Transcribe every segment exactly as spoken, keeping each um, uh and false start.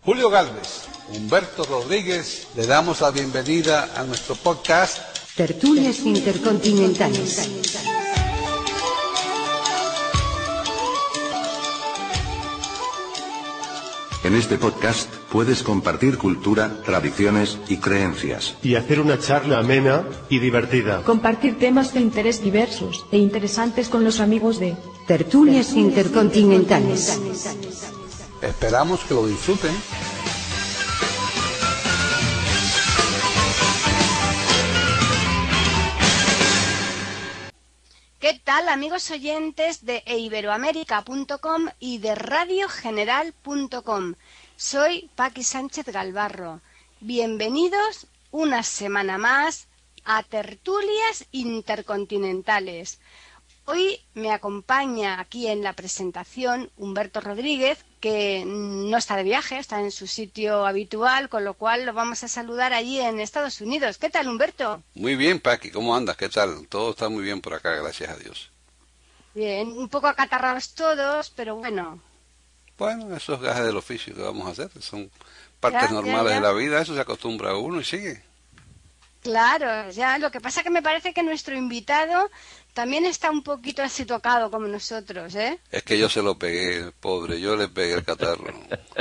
Julio Gálvez, Humberto Rodríguez, le damos la bienvenida a nuestro podcast Tertulias Intercontinentales. En este podcast puedes compartir cultura, tradiciones y creencias. Y hacer una charla amena y divertida. Compartir temas de interés diversos e interesantes con los amigos de Tertulias Intercontinentales. Esperamos que lo disfruten. ¿Qué tal, amigos oyentes de iberoamérica punto com y de radio general punto com? Soy Paqui Sánchez Galvarro. Bienvenidos una semana más a Tertulias Intercontinentales. Hoy me acompaña aquí en la presentación Humberto Rodríguez, que no está de viaje, está en su sitio habitual, con lo cual lo vamos a saludar allí en Estados Unidos. ¿Qué tal, Humberto? Muy bien, Paqui, ¿cómo andas? ¿Qué tal? Todo está muy bien por acá, gracias a Dios. Bien, un poco acatarrados todos, pero bueno. Bueno, esos gajes del oficio que vamos a hacer, son partes Ya, normales ya, ya. de la vida, eso se acostumbra a uno y sigue. Claro, ya lo que pasa que me parece que nuestro invitado también está un poquito así tocado como nosotros, ¿eh? Es que yo se lo pegué, pobre, yo le pegué el catarro.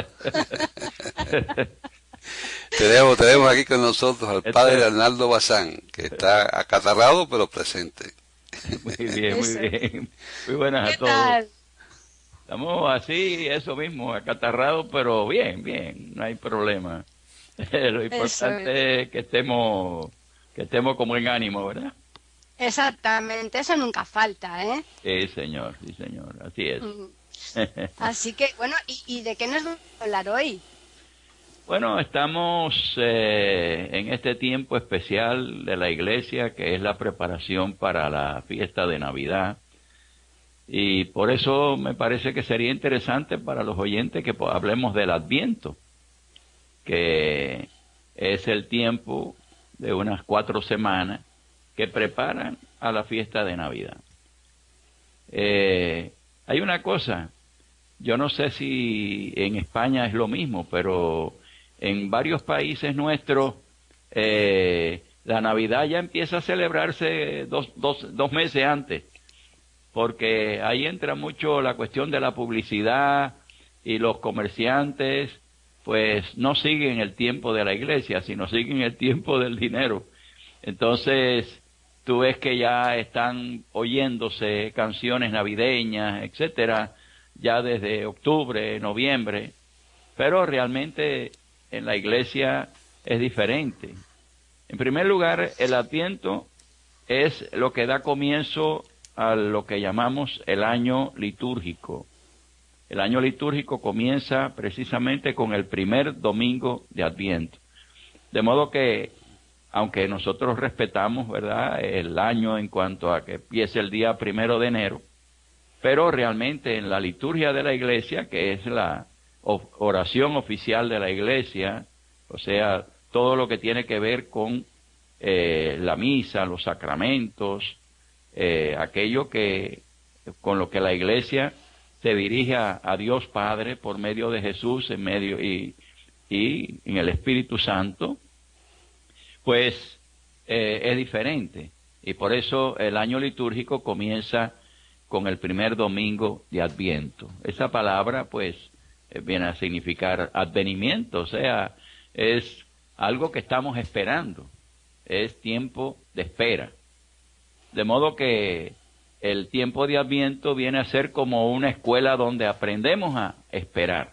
tenemos, tenemos aquí con nosotros al padre Arnaldo Bazán, que está acatarrado pero presente. Muy bien, muy Eso. bien. Muy buenas ¿Qué a todos. tal? Estamos así, eso mismo, acatarrados, pero bien, bien, no hay problema. Lo importante es que estemos, que estemos con buen ánimo, ¿verdad? Exactamente, eso nunca falta, ¿eh? Sí, señor, sí, señor, así es. Así que, bueno, ¿y, y de qué nos vamos a hablar hoy? Bueno, estamos eh, en este tiempo especial de la iglesia, que es la preparación para la fiesta de Navidad. Y por eso me parece que sería interesante para los oyentes que pues, hablemos del Adviento, que es el tiempo de unas cuatro semanas que preparan a la fiesta de Navidad. Eh, hay una cosa, yo no sé si en España es lo mismo, pero en varios países nuestros eh, la Navidad ya empieza a celebrarse dos, dos, dos meses antes, porque ahí entra mucho la cuestión de la publicidad y los comerciantes pues no siguen el tiempo de la iglesia, sino siguen el tiempo del dinero. Entonces, tú ves que ya están oyéndose canciones navideñas, etcétera, ya desde octubre, noviembre, pero realmente en la iglesia es diferente. En primer lugar, el Adviento es lo que da comienzo a lo que llamamos el año litúrgico. El año litúrgico comienza precisamente con el primer domingo de Adviento. De modo que, aunque nosotros respetamos, ¿verdad?, el año en cuanto a que empiece el día primero de enero, pero realmente en la liturgia de la iglesia, que es la oración oficial de la iglesia, o sea, todo lo que tiene que ver con eh, la misa, los sacramentos, eh, aquello que con lo que la iglesia se dirige a, a Dios Padre por medio de Jesús en medio y, y en el Espíritu Santo, pues eh, es diferente. Y por eso el año litúrgico comienza con el primer domingo de Adviento. Esa palabra, pues, eh, viene a significar advenimiento, o sea, es algo que estamos esperando, es tiempo de espera. De modo que el tiempo de Adviento viene a ser como una escuela donde aprendemos a esperar.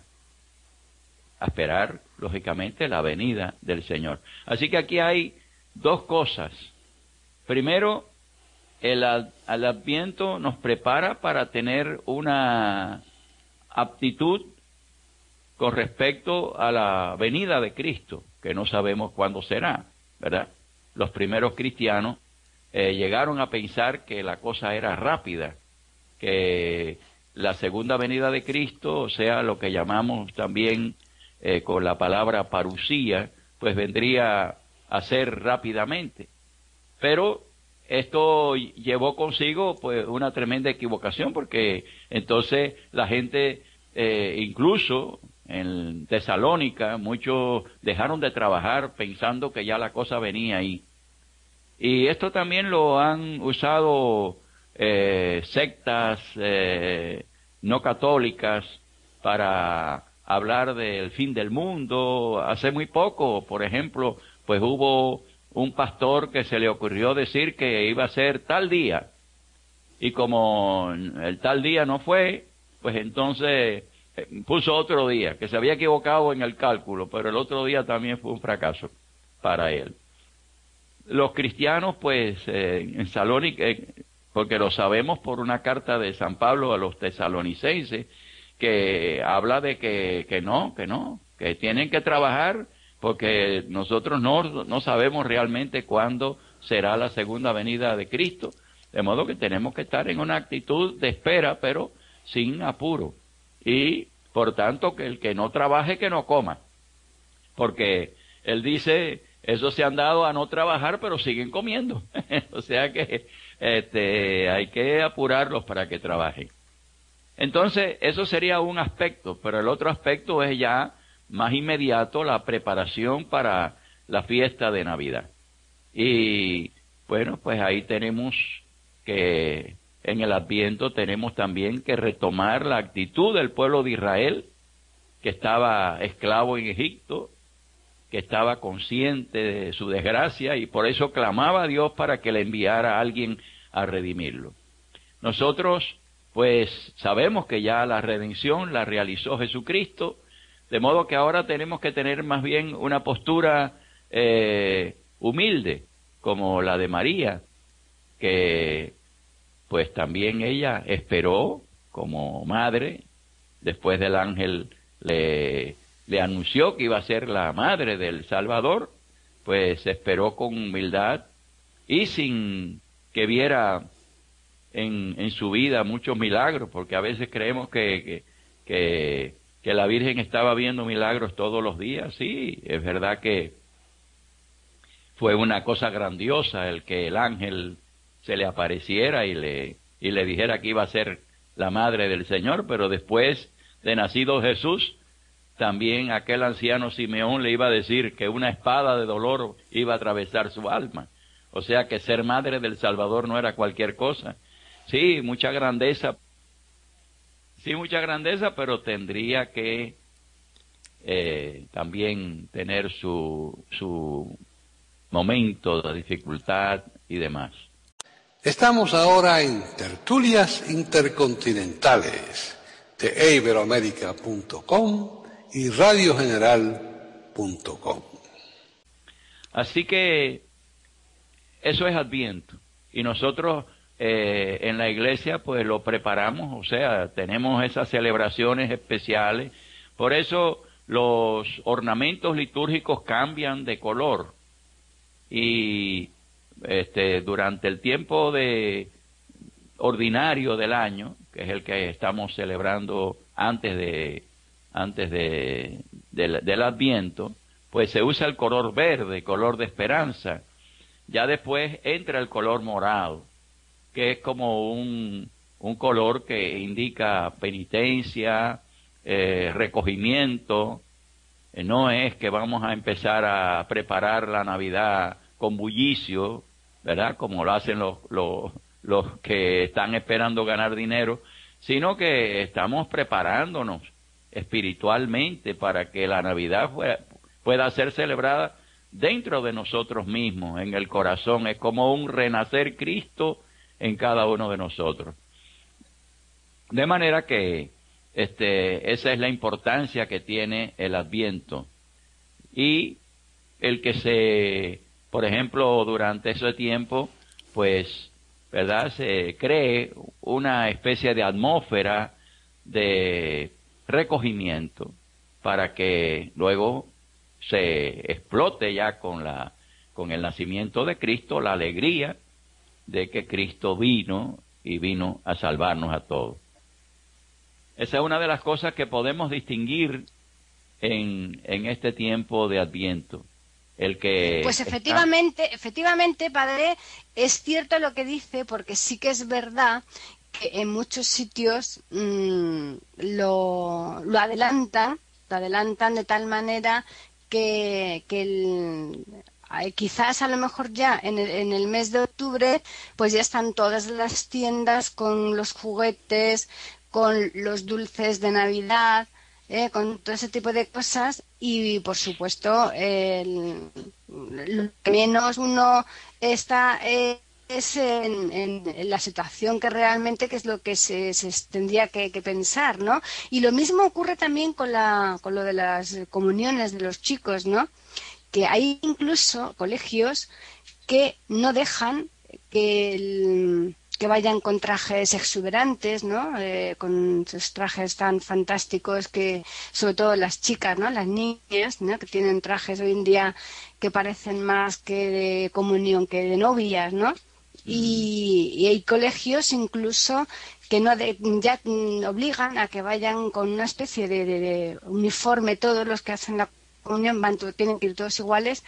A esperar, lógicamente, la venida del Señor. Así que aquí hay dos cosas. Primero, el, el Adviento nos prepara para tener una aptitud con respecto a la venida de Cristo, que no sabemos cuándo será, ¿verdad? Los primeros cristianos Eh, llegaron a pensar que la cosa era rápida, que la segunda venida de Cristo, o sea, lo que llamamos también eh, con la palabra parusía, pues vendría a ser rápidamente. Pero esto llevó consigo pues una tremenda equivocación, porque entonces la gente, eh, incluso en Tesalónica, muchos dejaron de trabajar pensando que ya la cosa venía ahí. Y esto también lo han usado eh, sectas eh, no católicas para hablar del fin del mundo. Hace muy poco, por ejemplo, pues hubo un pastor que se le ocurrió decir que iba a ser tal día. Y como el tal día no fue, pues entonces puso otro día, que se había equivocado en el cálculo, pero el otro día también fue un fracaso para él. Los cristianos, pues, eh, en Salónica, eh, porque lo sabemos por una carta de San Pablo a los tesalonicenses, que habla de que, que no, que no, que tienen que trabajar, porque nosotros no, no sabemos realmente cuándo será la segunda venida de Cristo, de modo que tenemos que estar en una actitud de espera, pero sin apuro. Y, por tanto, que el que no trabaje, que no coma. Porque él dice, esos se han dado a no trabajar, pero siguen comiendo. O sea que este, hay que apurarlos para que trabajen. Entonces, eso sería un aspecto, pero el otro aspecto es ya más inmediato, la preparación para la fiesta de Navidad. Y, bueno, pues ahí tenemos que en el Adviento tenemos también que retomar la actitud del pueblo de Israel, que estaba esclavo en Egipto, que estaba consciente de su desgracia y por eso clamaba a Dios para que le enviara a alguien a redimirlo. Nosotros, pues, sabemos que ya la redención la realizó Jesucristo, de modo que ahora tenemos que tener más bien una postura eh, humilde, como la de María, que pues también ella esperó como madre, después del ángel le, le anunció que iba a ser la madre del Salvador, pues esperó con humildad y sin que viera en, en su vida muchos milagros, porque a veces creemos que, que, que, que la Virgen estaba viendo milagros todos los días. Sí, es verdad que fue una cosa grandiosa el que el ángel se le apareciera y le, y le dijera que iba a ser la madre del Señor, pero después de nacido Jesús, también aquel anciano Simeón le iba a decir que una espada de dolor iba a atravesar su alma. O sea que ser madre del Salvador no era cualquier cosa. Sí, mucha grandeza, sí, mucha grandeza, pero tendría que eh, también tener su, su momento de dificultad y demás. Estamos ahora en Tertulias Intercontinentales de iberoamérica punto com y radio general punto com. Así que eso es Adviento. Y nosotros eh, en la iglesia pues lo preparamos, o sea, tenemos esas celebraciones especiales. Por eso los ornamentos litúrgicos cambian de color. Y este durante el tiempo de ordinario del año, que es el que estamos celebrando antes de antes de, de del Adviento, pues se usa el color verde, color de esperanza. Ya después entra el color morado, que es como un un color que indica penitencia, eh, recogimiento. Eh, no es que vamos a empezar a preparar la Navidad con bullicio, ¿verdad? Como lo hacen los, los, los que están esperando ganar dinero, sino que estamos preparándonos espiritualmente para que la Navidad pueda, pueda ser celebrada dentro de nosotros mismos, en el corazón. Es como un renacer Cristo en cada uno de nosotros. De manera que este, esa es la importancia que tiene el Adviento. Y el que se, por ejemplo, durante ese tiempo, pues, ¿verdad?, se cree una especie de atmósfera de recogimiento para que luego se explote ya con la con el nacimiento de Cristo la alegría de que Cristo vino y vino a salvarnos a todos. Esa es una de las cosas que podemos distinguir en, en este tiempo de Adviento. El que pues está... efectivamente, efectivamente, padre, es cierto lo que dice, porque sí que es verdad que en muchos sitios mmm, lo, lo adelantan, te adelantan de tal manera que, que el, quizás a lo mejor ya en el, en el mes de octubre pues ya están todas las tiendas con los juguetes, con los dulces de Navidad, eh, con todo ese tipo de cosas y por supuesto el, lo que menos uno está eh, es en, en, en la situación que realmente que es lo que se, se tendría que, que pensar, ¿no? Y lo mismo ocurre también con la con lo de las comuniones de los chicos, ¿no? Que hay incluso colegios que no dejan que el, que vayan con trajes exuberantes, ¿no? Eh, con esos trajes tan fantásticos que, sobre todo las chicas, ¿no? Las niñas, ¿no? Que tienen trajes hoy en día que parecen más que de comunión que de novias, ¿no? Y, y hay colegios incluso que no de, ya obligan a que vayan con una especie de, de, de uniforme, todos los que hacen la comunión van, tienen que ir todos iguales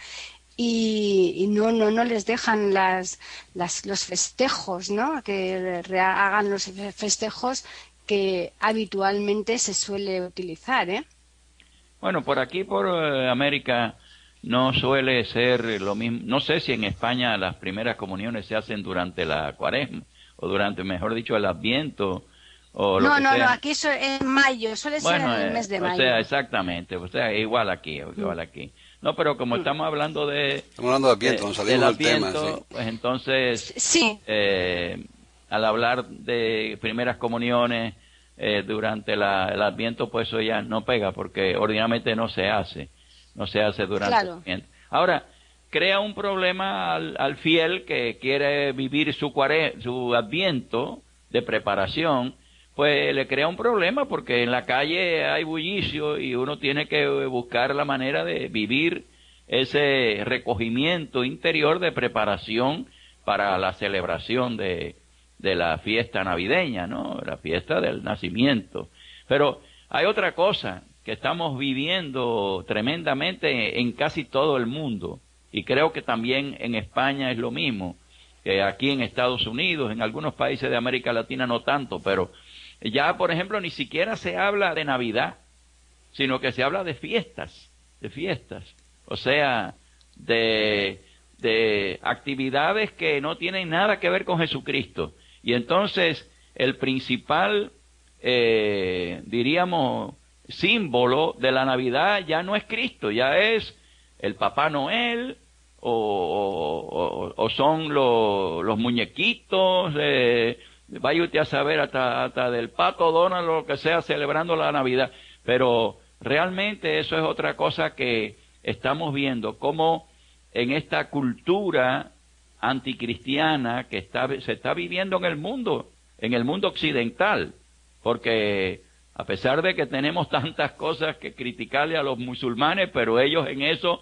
y, y no no no les dejan las, las los festejos, ¿no? Que hagan los festejos que habitualmente se suele utilizar, ¿eh? Bueno, por aquí, por eh, América, no suele ser lo mismo. No sé si en España las primeras comuniones se hacen durante la Cuaresma o durante, mejor dicho, el Adviento o lo no, que no, sea. no, aquí eso es en mayo, suele bueno, ser en el mes de eh, mayo. O sea, exactamente, o sea, igual aquí, igual aquí. No, pero como Mm. estamos hablando de... Estamos hablando de Adviento, de- nos salimos del tema, Adviento, sí. pues entonces, Sí, eh, al hablar de primeras comuniones eh, durante la, el Adviento, pues eso ya no pega, porque ordinariamente no se hace, no se hace durante Claro. el Adviento. Ahora, crea un problema al, al fiel que quiere vivir su, cuare, su Adviento de preparación, pues le crea un problema porque en la calle hay bullicio y uno tiene que buscar la manera de vivir ese recogimiento interior de preparación para la celebración de, de la fiesta navideña, ¿no? La fiesta del nacimiento. Pero hay otra cosa que estamos viviendo tremendamente en casi todo el mundo y creo que también en España es lo mismo, que aquí en Estados Unidos, en algunos países de América Latina no tanto, pero ya, por ejemplo, ni siquiera se habla de Navidad, sino que se habla de fiestas, de fiestas. O sea, de, de actividades que no tienen nada que ver con Jesucristo. Y entonces, el principal, eh, diríamos, símbolo de la Navidad ya no es Cristo, ya es el Papá Noel, o, o, o, o son lo, los muñequitos, eh, vaya usted a saber hasta, hasta del Pato Donald o lo que sea celebrando la Navidad, pero realmente eso es otra cosa que estamos viendo, como en esta cultura anticristiana que está, se está viviendo en el mundo, en el mundo occidental, porque a pesar de que tenemos tantas cosas que criticarle a los musulmanes, pero ellos en eso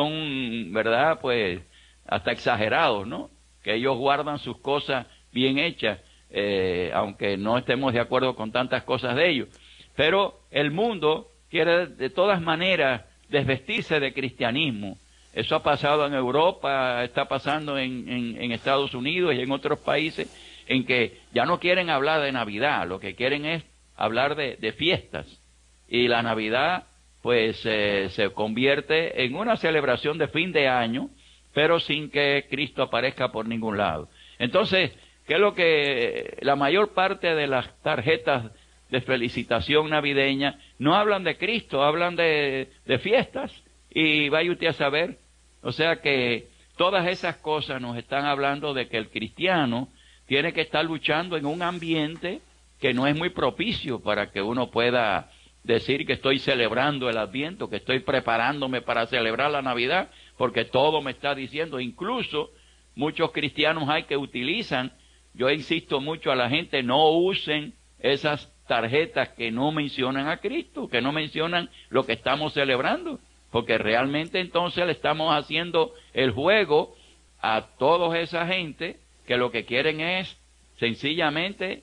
son, ¿verdad?, pues hasta exagerados, ¿no? Que ellos guardan sus cosas bien hechas. Eh, aunque no estemos de acuerdo con tantas cosas de ellos. Pero el mundo quiere de todas maneras desvestirse de cristianismo. Eso ha pasado en Europa, está pasando en, en, en Estados Unidos y en otros países en que ya no quieren hablar de Navidad, lo que quieren es hablar de, de fiestas. Y la Navidad pues eh, se convierte en una celebración de fin de año, pero sin que Cristo aparezca por ningún lado. Entonces, ¿qué es lo que la mayor parte de las tarjetas de felicitación navideña no hablan de Cristo, hablan de, de fiestas? Y vaya usted a saber, o sea que todas esas cosas nos están hablando de que el cristiano tiene que estar luchando en un ambiente que no es muy propicio para que uno pueda decir que estoy celebrando el Adviento, que estoy preparándome para celebrar la Navidad, porque todo me está diciendo, incluso muchos cristianos hay que utilizan. Yo insisto mucho a la gente, no usen esas tarjetas que no mencionan a Cristo, que no mencionan lo que estamos celebrando, porque realmente entonces le estamos haciendo el juego a toda esa gente que lo que quieren es sencillamente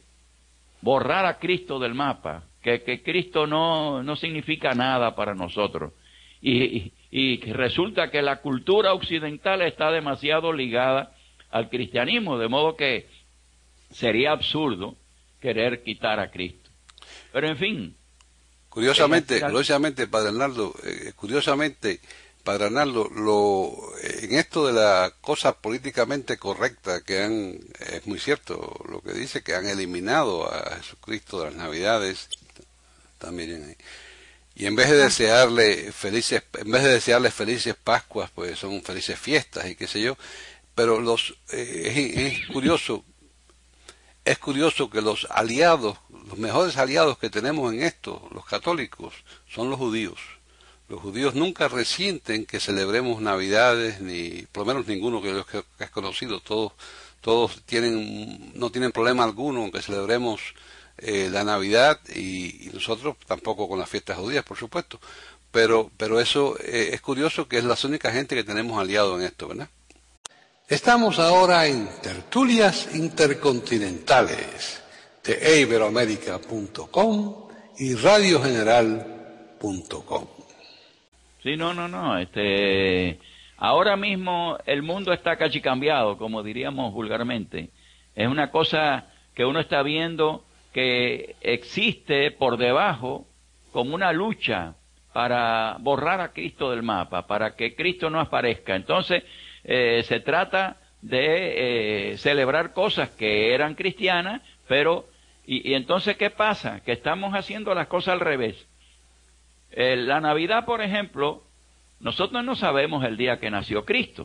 borrar a Cristo del mapa, que, que Cristo no, no significa nada para nosotros. Y, y, y resulta que la cultura occidental está demasiado ligada al cristianismo, de modo que sería absurdo querer quitar a Cristo. Pero en fin, Curiosamente, Eh, curiosamente, Padre Arnaldo, eh, curiosamente, Padre Arnaldo, lo, en esto de la cosa políticamente correcta que han, es muy cierto lo que dice, que han eliminado a Jesucristo de las Navidades, también ahí. Y en vez de desearle felices, en vez de desearle felices Pascuas, pues son felices fiestas y qué sé yo. Pero los eh, es, es curioso, es curioso que los aliados, los mejores aliados que tenemos en esto, los católicos, son los judíos. Los judíos nunca resienten que celebremos Navidades, ni por lo menos ninguno que los que has conocido. Todos, todos tienen, no tienen problema alguno en que celebremos Eh, la Navidad y, y nosotros tampoco con las fiestas judías, por supuesto, pero pero eso eh, es curioso que es la única gente que tenemos aliado en esto, ¿verdad? Estamos ahora en Tertulias Intercontinentales de e iberoamérica punto com y radio general punto com. Sí, no, no, no, este, ahora mismo el mundo está cachicambiado, como diríamos vulgarmente. Es una cosa que uno está viendo que existe por debajo como una lucha para borrar a Cristo del mapa, para que Cristo no aparezca. Entonces, eh, se trata de eh, celebrar cosas que eran cristianas, pero, y, y entonces, ¿qué pasa? Que estamos haciendo las cosas al revés. Eh, la Navidad, por ejemplo, nosotros no sabemos el día que nació Cristo,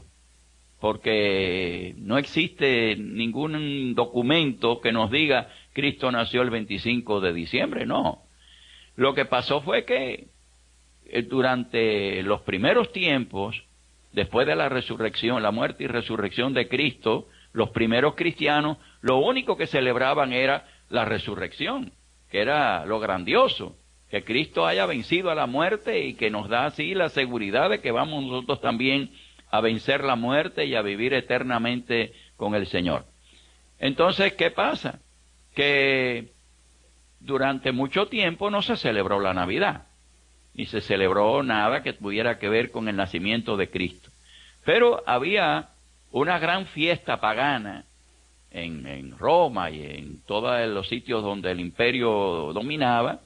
porque no existe ningún documento que nos diga Cristo nació el veinticinco de diciembre, no. Lo que pasó fue que eh, durante los primeros tiempos, después de la resurrección, la muerte y resurrección de Cristo, los primeros cristianos, lo único que celebraban era la resurrección, que era lo grandioso, que Cristo haya vencido a la muerte y que nos da así la seguridad de que vamos nosotros también a vencer la muerte y a vivir eternamente con el Señor. Entonces, ¿qué pasa? Que durante mucho tiempo no se celebró la Navidad, ni se celebró nada que tuviera que ver con el nacimiento de Cristo. Pero había una gran fiesta pagana en, en Roma y en todos los sitios donde el imperio dominaba,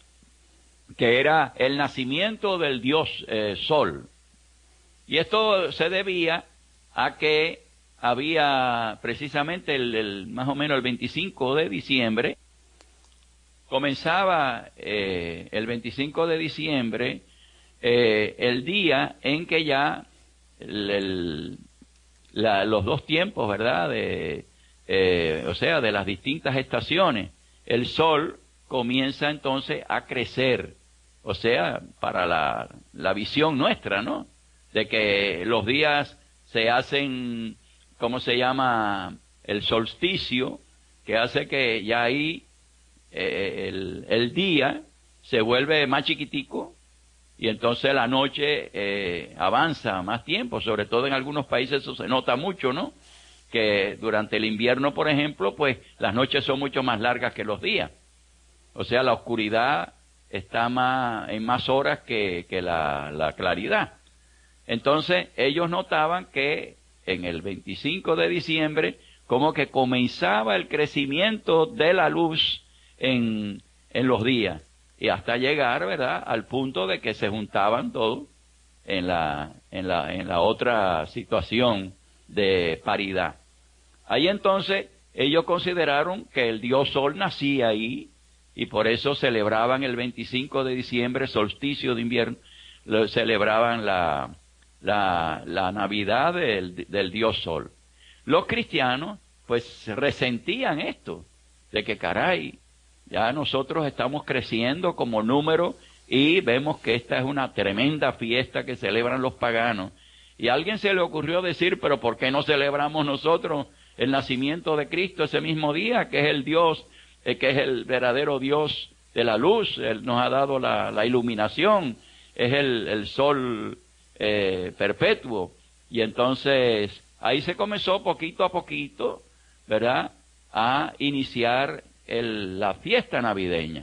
que era el nacimiento del dios eh, Sol. Y esto se debía a que había precisamente el, el más o menos el veinticinco de diciembre, comenzaba eh, el veinticinco de diciembre, eh, el día en que ya el, el, la, los dos tiempos, ¿verdad? De, eh, o sea, de las distintas estaciones, el sol comienza entonces a crecer, o sea, para la, la visión nuestra, ¿no? De que los días se hacen, ¿cómo se llama? El solsticio, que hace que ya ahí eh, el, el día se vuelve más chiquitico y entonces la noche eh, avanza más tiempo, sobre todo en algunos países eso se nota mucho, ¿no? Que durante el invierno, por ejemplo, pues las noches son mucho más largas que los días. O sea, la oscuridad está más en más horas que, que la, la claridad. Entonces, ellos notaban que en el veinticinco de diciembre, como que comenzaba el crecimiento de la luz en, en los días, y hasta llegar, ¿verdad?, al punto de que se juntaban todos en la, en la, en la otra situación de paridad. Ahí entonces, ellos consideraron que el dios Sol nacía ahí, y por eso celebraban el veinticinco de diciembre, solsticio de invierno, lo, celebraban la La, la Navidad del, del Dios Sol. Los cristianos, pues, resentían esto, de que caray, ya nosotros estamos creciendo como número y vemos que esta es una tremenda fiesta que celebran los paganos. Y a alguien se le ocurrió decir, pero ¿por qué no celebramos nosotros el nacimiento de Cristo ese mismo día, que es el Dios, eh, que es el verdadero Dios de la luz? Él nos ha dado la, la iluminación, es el, el sol Eh, perpetuo. Y entonces ahí se comenzó poquito a poquito, ¿verdad?, a iniciar el, la fiesta navideña.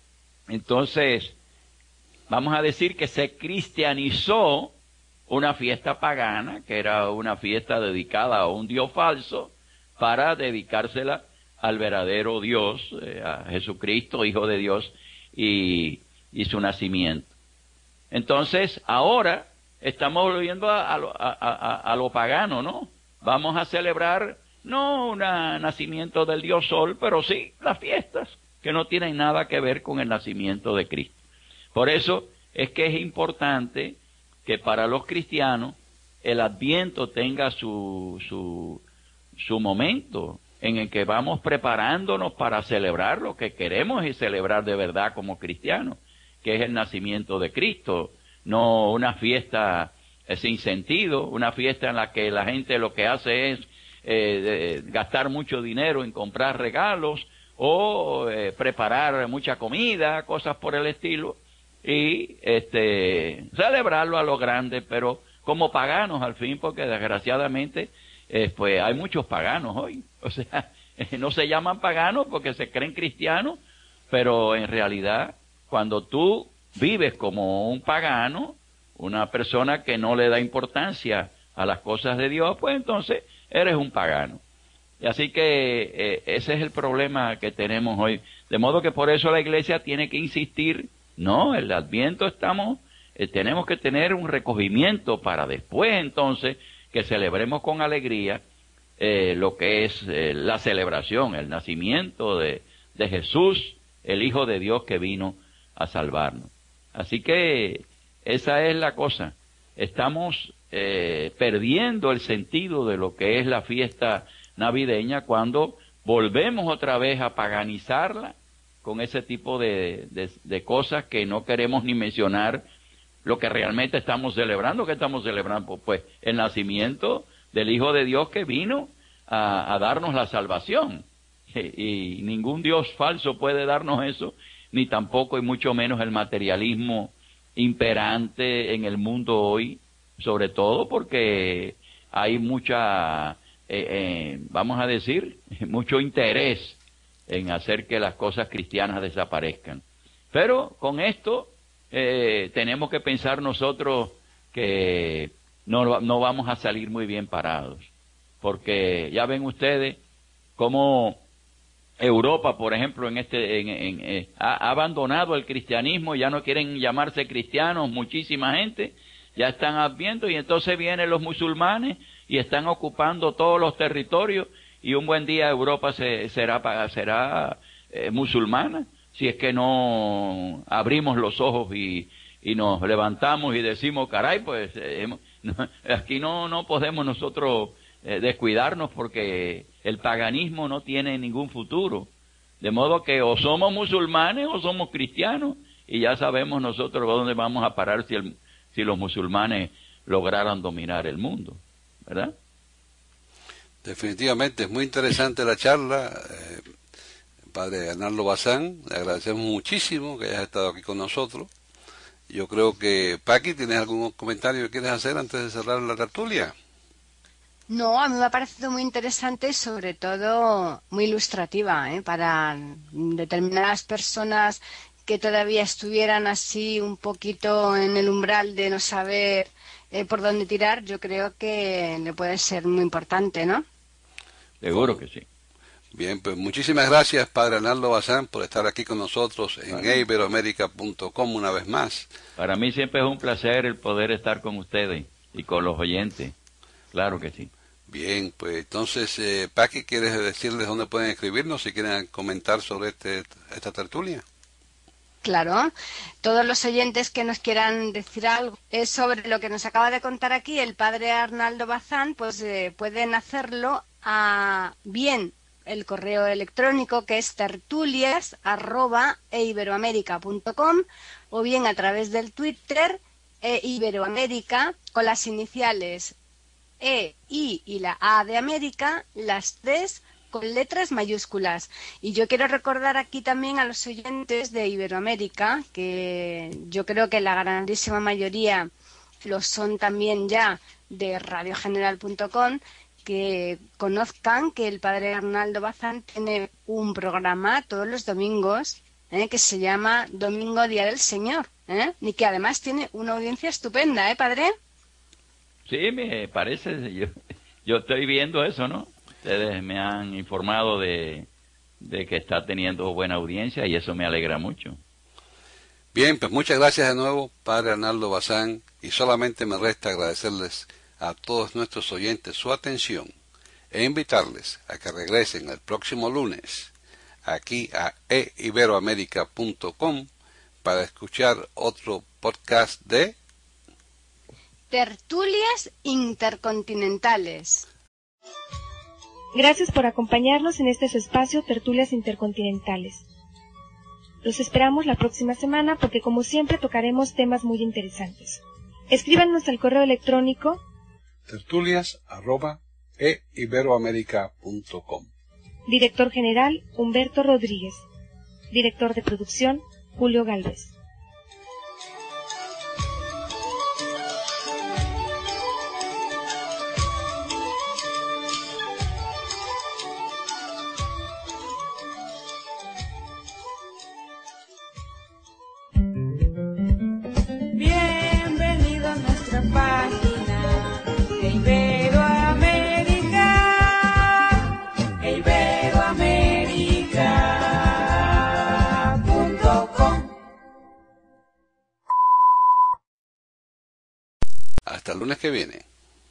Entonces vamos a decir que se cristianizó una fiesta pagana, que era una fiesta dedicada a un dios falso, para dedicársela al verdadero Dios, eh, a Jesucristo, Hijo de Dios, y y su nacimiento. Entonces, ahora estamos volviendo a, a, lo, a, a, a lo pagano, ¿no? Vamos a celebrar no un nacimiento del Dios Sol, pero sí las fiestas, que no tienen nada que ver con el nacimiento de Cristo. Por eso es que es importante que para los cristianos el Adviento tenga su, su, su momento en el que vamos preparándonos para celebrar lo que queremos y celebrar de verdad como cristianos, que es el nacimiento de Cristo, no una fiesta eh, sin sentido, una fiesta en la que la gente lo que hace es eh, de, gastar mucho dinero en comprar regalos o eh, preparar mucha comida, cosas por el estilo, y este celebrarlo a lo grande, pero como paganos al fin, porque desgraciadamente eh, pues hay muchos paganos hoy. O sea, no se llaman paganos porque se creen cristianos, pero en realidad cuando tú vives como un pagano, una persona que no le da importancia a las cosas de Dios, pues entonces eres un pagano. Y así que eh, ese es el problema que tenemos hoy. De modo que por eso la iglesia tiene que insistir, no, el Adviento estamos, eh, tenemos que tener un recogimiento para después entonces que celebremos con alegría eh, lo que es eh, la celebración, el nacimiento de, de Jesús, el Hijo de Dios que vino a salvarnos. Así que esa es la cosa. Estamos eh, perdiendo el sentido de lo que es la fiesta navideña cuando volvemos otra vez a paganizarla con ese tipo de, de, de cosas que no queremos ni mencionar lo que realmente estamos celebrando. ¿Qué estamos celebrando? Pues el nacimiento del Hijo de Dios que vino a, a darnos la salvación. Y, y ningún Dios falso puede darnos eso, ni tampoco y mucho menos el materialismo imperante en el mundo hoy, sobre todo porque hay mucha, eh, eh, vamos a decir, mucho interés en hacer que las cosas cristianas desaparezcan. Pero con esto eh, tenemos que pensar nosotros que no, no vamos a salir muy bien parados, porque ya ven ustedes cómo Europa, por ejemplo, en este, en, en, eh, ha, ha abandonado el cristianismo, ya no quieren llamarse cristianos, muchísima gente, ya están adviendo, y entonces vienen los musulmanes y están ocupando todos los territorios, y un buen día Europa se, será, será eh, musulmana, si es que no abrimos los ojos y, y nos levantamos y decimos, caray, pues eh, no, aquí no, no podemos nosotros eh, descuidarnos porque el paganismo no tiene ningún futuro. De modo que o somos musulmanes o somos cristianos, y ya sabemos nosotros dónde vamos a parar si, el, si los musulmanes lograran dominar el mundo, ¿verdad? Definitivamente, es muy interesante la charla, eh, padre Arnaldo Bazán, le agradecemos muchísimo que hayas estado aquí con nosotros. Yo creo que, Paqui, ¿tienes algún comentario que quieres hacer antes de cerrar la tertulia? No, a mí me ha parecido muy interesante y sobre todo muy ilustrativa, ¿eh? Para determinadas personas que todavía estuvieran así un poquito en el umbral de no saber eh, por dónde tirar. Yo creo que le puede ser muy importante, ¿no? Seguro que sí. Bien, pues muchísimas gracias, padre Arnaldo Bazán, por estar aquí con nosotros en Vale. iberoamerica punto com una vez más. Para mí siempre es un placer el poder estar con ustedes y con los oyentes. Claro que sí. Bien, pues entonces, eh, Paqui, ¿quieres decirles dónde pueden escribirnos si quieren comentar sobre este esta tertulia? Claro, todos los oyentes que nos quieran decir algo es sobre lo que nos acaba de contar aquí el padre Arnaldo Bazán, pues eh, pueden hacerlo a bien el correo electrónico que es tertulias arroba iberoamerica punto com o bien a través del Twitter e Iberoamérica con las iniciales E, I y la A de América, las tres con letras mayúsculas. Y yo quiero recordar aquí también a los oyentes de Iberoamérica, que yo creo que la grandísima mayoría lo son también ya de radio general punto com, que conozcan que el padre Arnaldo Bazán tiene un programa todos los domingos ¿eh? que se llama Domingo Día del Señor, ¿eh? y que además tiene una audiencia estupenda, ¿eh, padre? Sí, me parece, yo, yo estoy viendo eso, ¿no? Ustedes me han informado de, de que está teniendo buena audiencia y eso me alegra mucho. Bien, pues muchas gracias de nuevo, Padre Arnaldo Bazán, y solamente me resta agradecerles a todos nuestros oyentes su atención e invitarles a que regresen el próximo lunes aquí a e iberoamerica punto com para escuchar otro podcast de Tertulias Intercontinentales. Gracias por acompañarnos en este su espacio Tertulias Intercontinentales. Los esperamos la próxima semana porque como siempre tocaremos temas muy interesantes. Escríbanos al correo electrónico tertulias arroba e iberoamerica punto com. Director General Humberto Rodríguez. Director de Producción Julio Gálvez. Bienvenido a nuestra página de Iberoamérica, e iberoamerica punto com. Hasta el lunes que viene.